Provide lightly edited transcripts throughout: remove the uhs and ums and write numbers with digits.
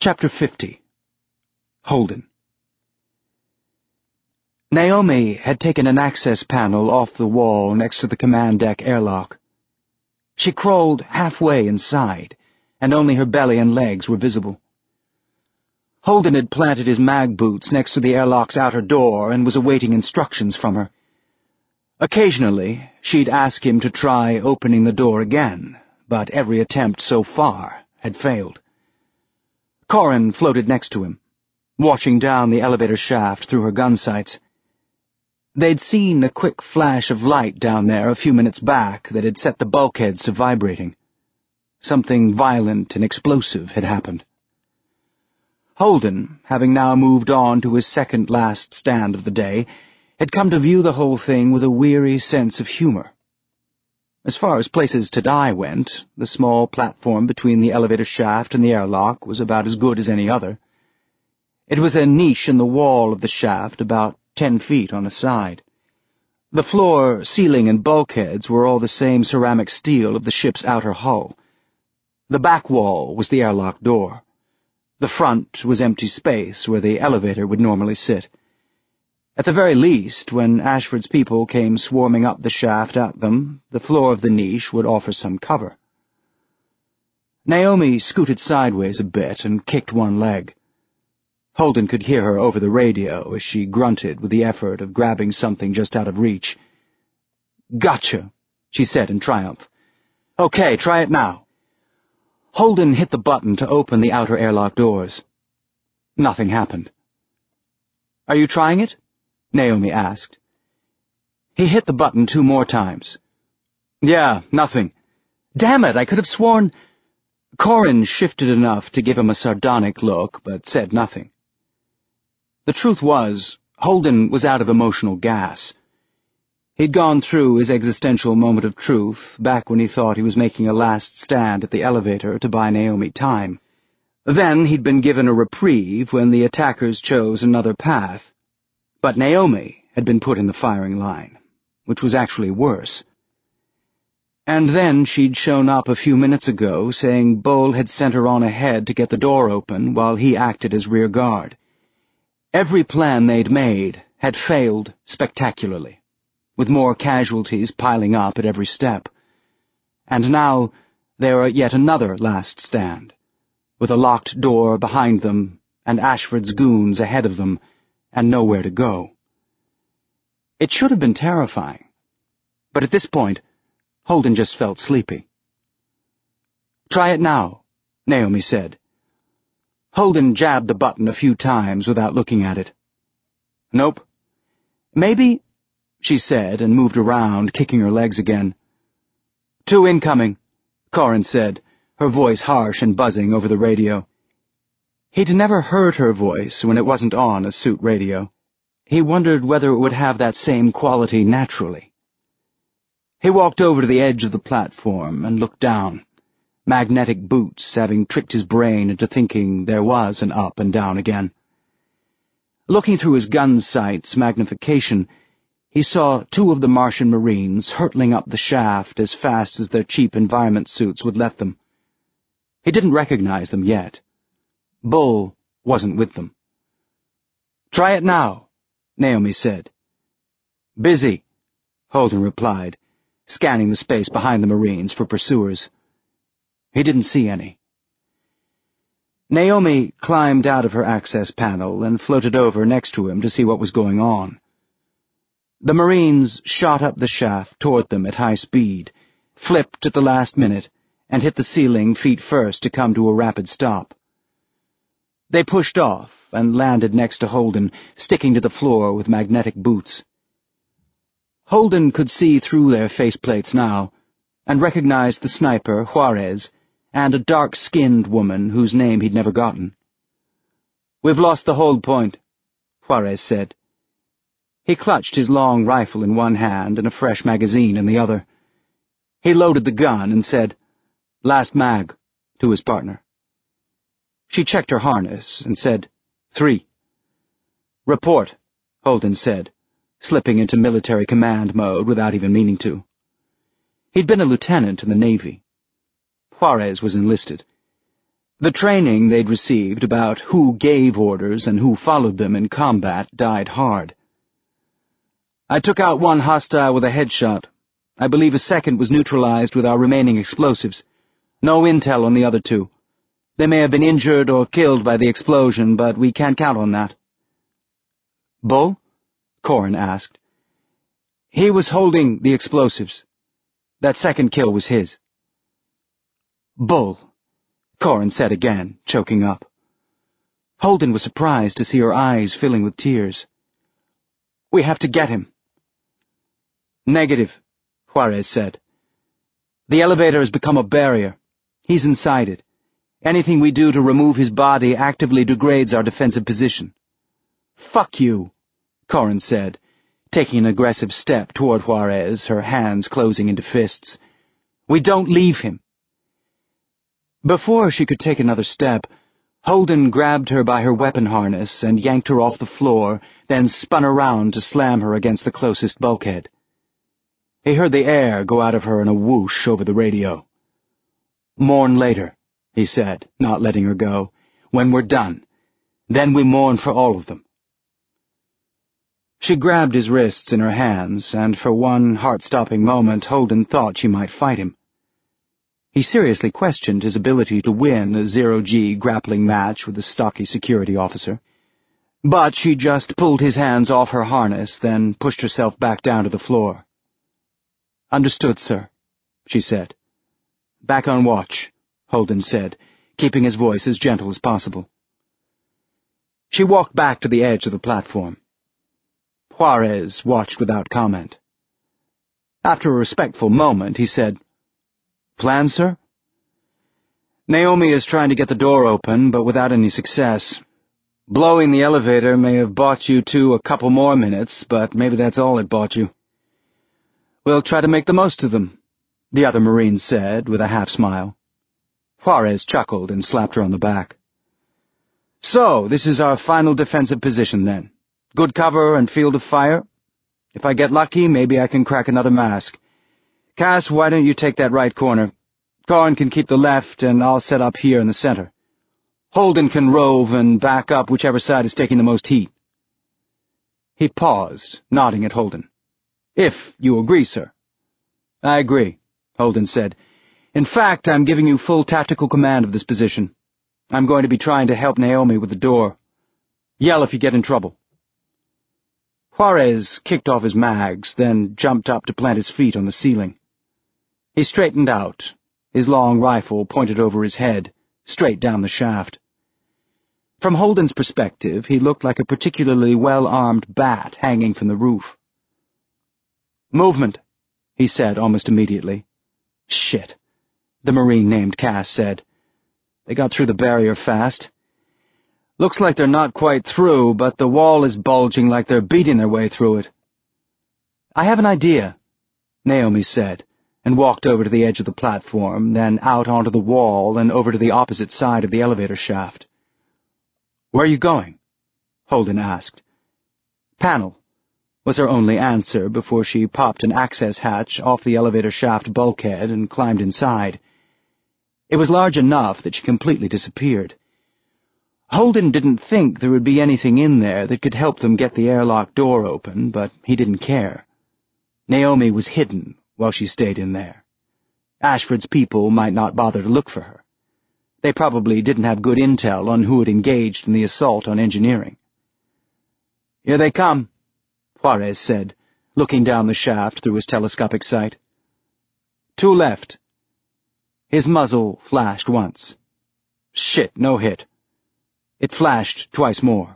Chapter 50. Holden. Naomi had taken an access panel off the wall next to the command deck airlock. She crawled halfway inside, and only her belly and legs were visible. Holden had planted his mag boots next to the airlock's outer door and was awaiting instructions from her. Occasionally, she'd ask him to try opening the door again, but every attempt so far had failed. Corin floated next to him, watching down the elevator shaft through her gun sights. They'd seen a quick flash of light down there a few minutes back that had set the bulkheads to vibrating. Something violent and explosive had happened. Holden, having now moved on to his second-last stand of the day, had come to view the whole thing with a weary sense of humor. As far as places to die went, the small platform between the elevator shaft and the airlock was about as good as any other. It was a niche in the wall of the shaft about 10 feet on a side. The floor, ceiling, and bulkheads were all the same ceramic steel of the ship's outer hull. The back wall was the airlock door. The front was empty space where the elevator would normally sit. At the very least, when Ashford's people came swarming up the shaft at them, the floor of the niche would offer some cover. Naomi scooted sideways a bit and kicked one leg. Holden could hear her over the radio as she grunted with the effort of grabbing something just out of reach. "Gotcha," she said in triumph. "Okay, try it now." Holden hit the button to open the outer airlock doors. Nothing happened. "Are you trying it?" Naomi asked. He hit the button 2 more times. "Yeah, nothing. Damn it, I could have sworn—" Corin shifted enough to give him a sardonic look, but said nothing. The truth was, Holden was out of emotional gas. He'd gone through his existential moment of truth back when he thought he was making a last stand at the elevator to buy Naomi time. Then he'd been given a reprieve when the attackers chose another path. But Naomi had been put in the firing line, which was actually worse. And then she'd shown up a few minutes ago saying Bull had sent her on ahead to get the door open while he acted as rear guard. Every plan they'd made had failed spectacularly, with more casualties piling up at every step. And now they were at yet another last stand, with a locked door behind them and Ashford's goons ahead of them, and nowhere to go. It should have been terrifying, but at this point, Holden just felt sleepy. "Try it now," Naomi said. Holden jabbed the button a few times without looking at it. "Nope." "Maybe," she said, and moved around, kicking her legs again. "2 incoming," Corin said, her voice harsh and buzzing over the radio. He'd never heard her voice when it wasn't on a suit radio. He wondered whether it would have that same quality naturally. He walked over to the edge of the platform and looked down, magnetic boots having tricked his brain into thinking there was an up and down again. Looking through his gun sight's magnification, he saw 2 of the Martian Marines hurtling up the shaft as fast as their cheap environment suits would let them. He didn't recognize them yet. Bull wasn't with them. "Try it now," Naomi said. "Busy," Holden replied, scanning the space behind the Marines for pursuers. He didn't see any. Naomi climbed out of her access panel and floated over next to him to see what was going on. The Marines shot up the shaft toward them at high speed, flipped at the last minute, and hit the ceiling feet first to come to a rapid stop. They pushed off and landed next to Holden, sticking to the floor with magnetic boots. Holden could see through their faceplates now, and recognized the sniper, Juarez, and a dark-skinned woman whose name he'd never gotten. "We've lost the hold point," Juarez said. He clutched his long rifle in one hand and a fresh magazine in the other. He loaded the gun and said, "Last mag," to his partner. She checked her harness and said, 3. "Report," Holden said, slipping into military command mode without even meaning to. He'd been a lieutenant in the Navy. Juarez was enlisted. The training they'd received about who gave orders and who followed them in combat died hard. I took out one hostile with a headshot. I believe a second was neutralized with our remaining explosives. No intel on the other two. They may have been injured or killed by the explosion, but we can't count on that. Bull? Corrin asked. He was holding the explosives. That second kill was his. Bull, Corrin said again, choking up. Holden was surprised to see her eyes filling with tears. We have to get him. Negative, Juarez said. The elevator has become a barrier. He's inside it. Anything we do to remove his body actively degrades our defensive position. Fuck you, Corrin said, taking an aggressive step toward Juarez, her hands closing into fists. We don't leave him. Before she could take another step, Holden grabbed her by her weapon harness and yanked her off the floor, then spun around to slam her against the closest bulkhead. He heard the air go out of her in a whoosh over the radio. Mourn later, he said, not letting her go. When we're done. Then we mourn for all of them. She grabbed his wrists in her hands, and for one heart-stopping moment Holden thought she might fight him. He seriously questioned his ability to win a zero-G grappling match with a stocky security officer. But she just pulled his hands off her harness, then pushed herself back down to the floor. Understood, sir, she said. Back on watch, Holden said, keeping his voice as gentle as possible. She walked back to the edge of the platform. Juarez watched without comment. After a respectful moment, he said, Plan, sir? Naomi is trying to get the door open, but without any success. Blowing the elevator may have bought you two a couple more minutes, but maybe that's all it bought you. We'll try to make the most of them, the other Marine said, with a half-smile. Juarez chuckled and slapped her on the back. So, this is our final defensive position, then. Good cover and field of fire? If I get lucky, maybe I can crack another mask. Cass, why don't you take that right corner? Corrin can keep the left, and I'll set up here in the center. Holden can rove and back up whichever side is taking the most heat. He paused, nodding at Holden. If you agree, sir. I agree, Holden said. In fact, I'm giving you full tactical command of this position. I'm going to be trying to help Naomi with the door. Yell if you get in trouble. Juarez kicked off his mags, then jumped up to plant his feet on the ceiling. He straightened out, his long rifle pointed over his head, straight down the shaft. From Holden's perspective, he looked like a particularly well-armed bat hanging from the roof. Movement, he said almost immediately. Shit, the Marine named Cass said. They got through the barrier fast. Looks like they're not quite through, but the wall is bulging like they're beating their way through it. I have an idea, Naomi said, and walked over to the edge of the platform, then out onto the wall and over to the opposite side of the elevator shaft. Where are you going? Holden asked. Panel, was her only answer before she popped an access hatch off the elevator shaft bulkhead and climbed inside. It was large enough that she completely disappeared. Holden didn't think there would be anything in there that could help them get the airlock door open, but he didn't care. Naomi was hidden while she stayed in there. Ashford's people might not bother to look for her. They probably didn't have good intel on who had engaged in the assault on engineering. Here they come, Juarez said, looking down the shaft through his telescopic sight. Two left. His muzzle flashed once. Shit, no hit. It flashed twice more.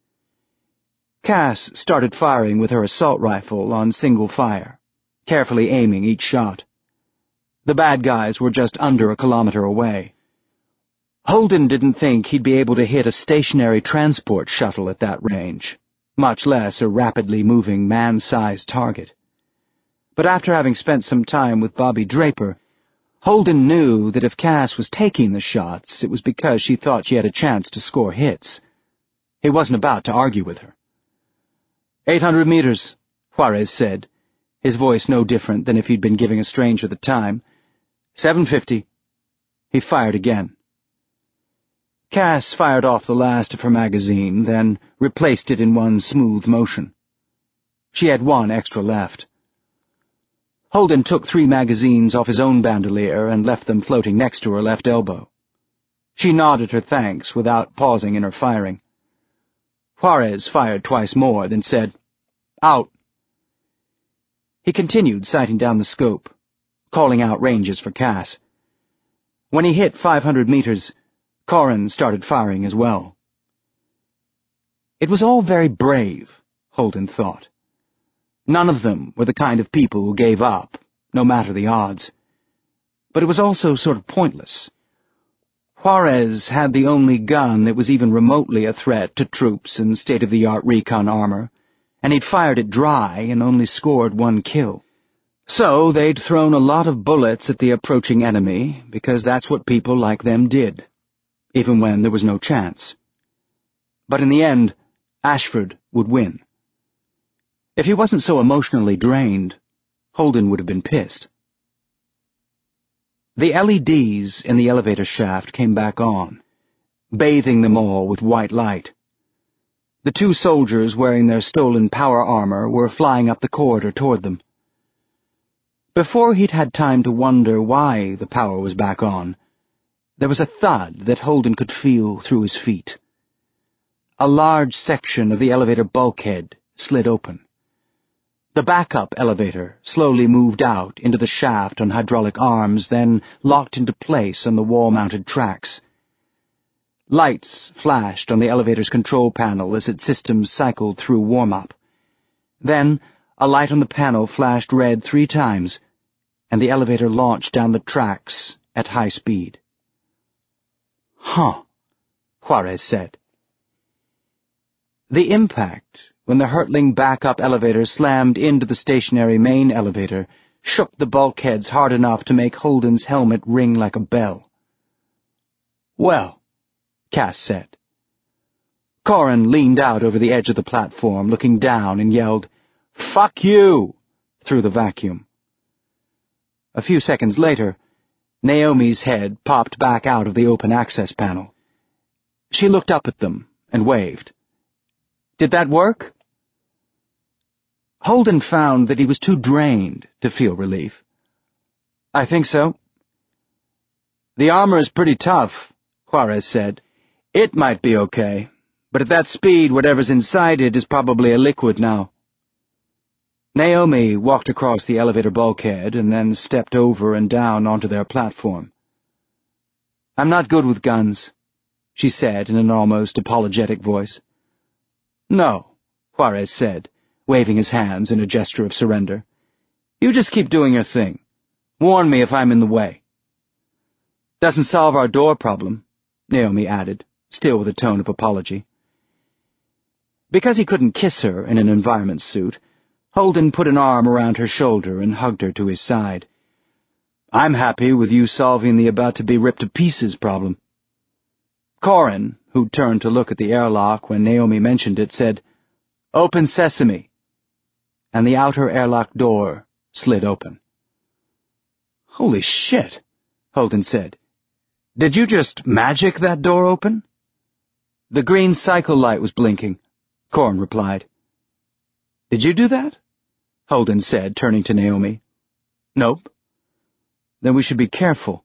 Cass started firing with her assault rifle on single fire, carefully aiming each shot. The bad guys were just under a kilometer away. Holden didn't think he'd be able to hit a stationary transport shuttle at that range, much less a rapidly moving man-sized target. But after having spent some time with Bobby Draper, Holden knew that if Cass was taking the shots, it was because she thought she had a chance to score hits. He wasn't about to argue with her. 800 meters, Juarez said, his voice no different than if he'd been giving a stranger the time. 750. He fired again. Cass fired off the last of her magazine, then replaced it in one smooth motion. She had one extra left. Holden took 3 magazines off his own bandolier and left them floating next to her left elbow. She nodded her thanks without pausing in her firing. Juarez fired twice more, then said, "Out." He continued sighting down the scope, calling out ranges for Cass. When he hit 500 meters, Corrin started firing as well. It was all very brave, Holden thought. None of them were the kind of people who gave up, no matter the odds. But it was also sort of pointless. Juarez had the only gun that was even remotely a threat to troops and state-of-the-art recon armor, and he'd fired it dry and only scored 1 kill. So they'd thrown a lot of bullets at the approaching enemy, because that's what people like them did, even when there was no chance. But in the end, Ashford would win. If he wasn't so emotionally drained, Holden would have been pissed. The LEDs in the elevator shaft came back on, bathing them all with white light. The 2 soldiers wearing their stolen power armor were flying up the corridor toward them. Before he'd had time to wonder why the power was back on, there was a thud that Holden could feel through his feet. A large section of the elevator bulkhead slid open. The backup elevator slowly moved out into the shaft on hydraulic arms, then locked into place on the wall-mounted tracks. Lights flashed on the elevator's control panel as its systems cycled through warm-up. Then a light on the panel flashed red 3 times, and the elevator launched down the tracks at high speed. "Huh," Juarez said. The impact, when the hurtling backup elevator slammed into the stationary main elevator, shook the bulkheads hard enough to make Holden's helmet ring like a bell. "Well," Cass said. Corrin leaned out over the edge of the platform, looking down, and yelled, "Fuck you!" through the vacuum. A few seconds later, Naomi's head popped back out of the open access panel. She looked up at them and waved. "Did that work?" Holden found that he was too drained to feel relief. "I think so." "The armor is pretty tough," Juarez said. "It might be okay, but at that speed whatever's inside it is probably a liquid now." Naomi walked across the elevator bulkhead and then stepped over and down onto their platform. "I'm not good with guns," she said in an almost apologetic voice. "No," Juarez said, waving his hands in a gesture of surrender. "You just keep doing your thing. Warn me if I'm in the way." "Doesn't solve our door problem," Naomi added, still with a tone of apology. Because he couldn't kiss her in an environment suit, Holden put an arm around her shoulder and hugged her to his side. "I'm happy with you solving the about-to-be-ripped-to-pieces problem." Corrin, who turned to look at the airlock when Naomi mentioned it, said, "Open sesame," and the outer airlock door slid open. "Holy shit," Holden said. "Did you just magic that door open?" "The green cycle light was blinking," Corrin replied. "Did you do that?" Holden said, turning to Naomi. "Nope." "Then we should be careful."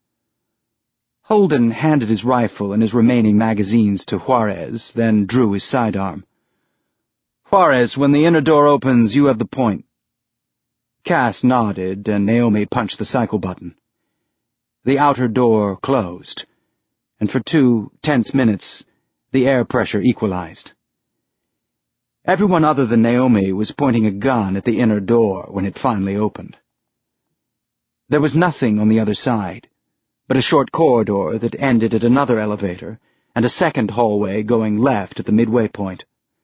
Holden handed his rifle and his remaining magazines to Juarez, then drew his sidearm. "Juarez, when the inner door opens, you have the point." Cass nodded, and Naomi punched the cycle button. The outer door closed, and for 2 tense minutes, the air pressure equalized. Everyone other than Naomi was pointing a gun at the inner door when it finally opened. There was nothing on the other side, but a short corridor that ended at another elevator and a second hallway going left at the midway point.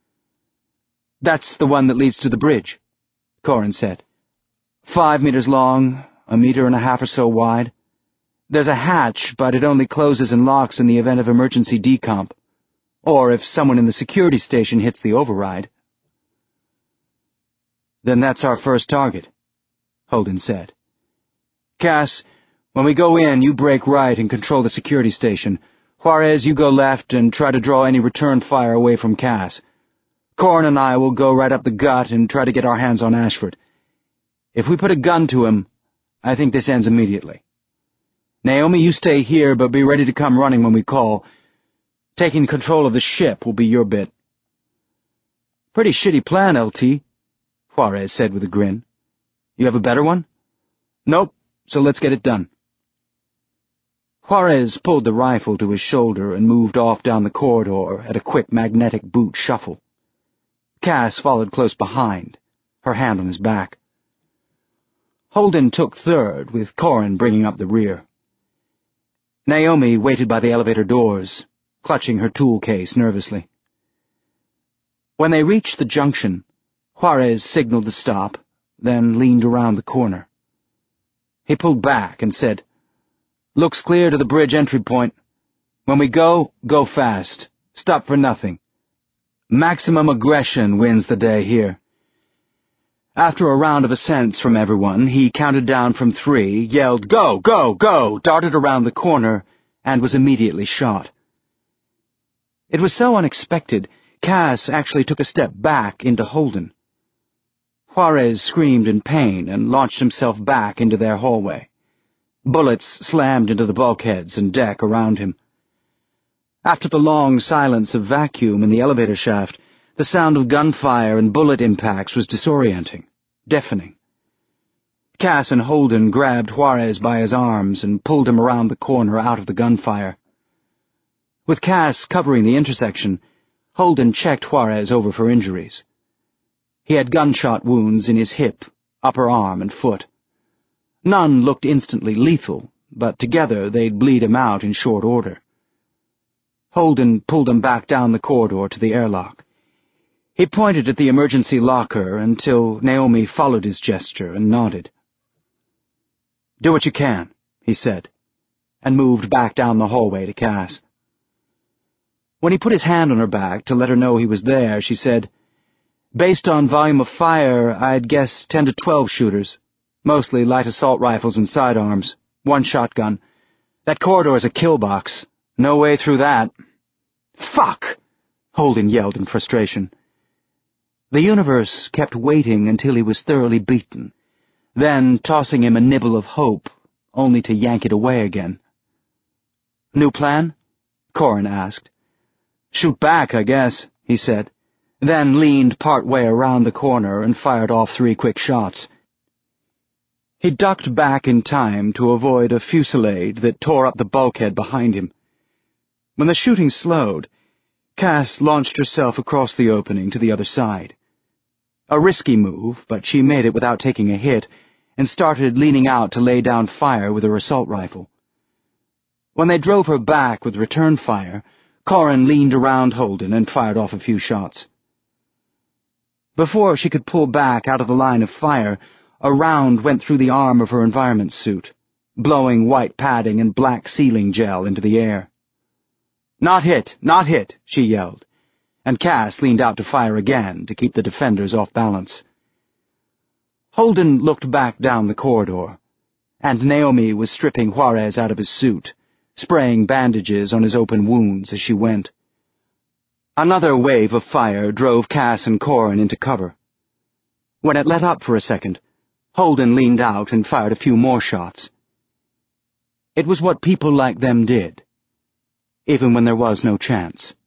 "That's the one that leads to the bridge," Corrin said. 5 meters long, 1.5 meters or so wide. There's a hatch, but it only closes and locks in the event of emergency decomp, or if someone in the security station hits the override. "Then that's our first target," Holden said. "Cass, when we go in, you break right and control the security station. Juarez, you go left and try to draw any return fire away from Cass. Corin and I will go right up the gut and try to get our hands on Ashford. If we put a gun to him, I think this ends immediately. Naomi, you stay here, but be ready to come running when we call. Taking control of the ship will be your bit." "Pretty shitty plan, LT," Juarez said with a grin. "You have a better one?" "Nope, so let's get it done." Juarez pulled the rifle to his shoulder and moved off down the corridor at a quick magnetic boot shuffle. Cass followed close behind, her hand on his back. Holden took third, with Corin bringing up the rear. Naomi waited by the elevator doors, clutching her tool case nervously. When they reached the junction, Juarez signaled to stop, then leaned around the corner. He pulled back and said, "Looks clear to the bridge entry point. When we go, go fast. Stop for nothing. Maximum aggression wins the day here." After a round of assents from everyone, he counted down from 3, yelled, "Go, go, go!" darted around the corner, and was immediately shot. It was so unexpected, Cass actually took a step back into Holden. Juarez screamed in pain and launched himself back into their hallway. Bullets slammed into the bulkheads and deck around him. After the long silence of vacuum in the elevator shaft, the sound of gunfire and bullet impacts was disorienting, deafening. Cass and Holden grabbed Juarez by his arms and pulled him around the corner out of the gunfire. With Cass covering the intersection, Holden checked Juarez over for injuries. He had gunshot wounds in his hip, upper arm, and foot. None looked instantly lethal, but together they'd bleed him out in short order. Holden pulled him back down the corridor to the airlock. He pointed at the emergency locker until Naomi followed his gesture and nodded. "Do what you can," he said, and moved back down the hallway to Cass. When he put his hand on her back to let her know he was there, she said, "Based on volume of fire, I'd guess 10 to 12 shooters, mostly light assault rifles and sidearms, 1 shotgun. That corridor's a kill box. No way through that." "Fuck!" Holden yelled in frustration. The universe kept waiting until he was thoroughly beaten, then tossing him a nibble of hope, only to yank it away again. "New plan?" Corin asked. "Shoot back, I guess," he said, then leaned part way around the corner and fired off 3 quick shots. He ducked back in time to avoid a fusillade that tore up the bulkhead behind him. When the shooting slowed, Cass launched herself across the opening to the other side. A risky move, but she made it without taking a hit, and started leaning out to lay down fire with her assault rifle. When they drove her back with return fire, Corin leaned around Holden and fired off a few shots. Before she could pull back out of the line of fire, a round went through the arm of her environment suit, blowing white padding and black sealing gel into the air. Not hit, she yelled, and Cass leaned out to fire again to keep the defenders off balance. Holden looked back down the corridor, and Naomi was stripping Juarez out of his suit, spraying bandages on his open wounds as she went. Another wave of fire drove Cass and Corin into cover. When it let up for a second, Holden leaned out and fired a few more shots. It was what people like them did, even when there was no chance.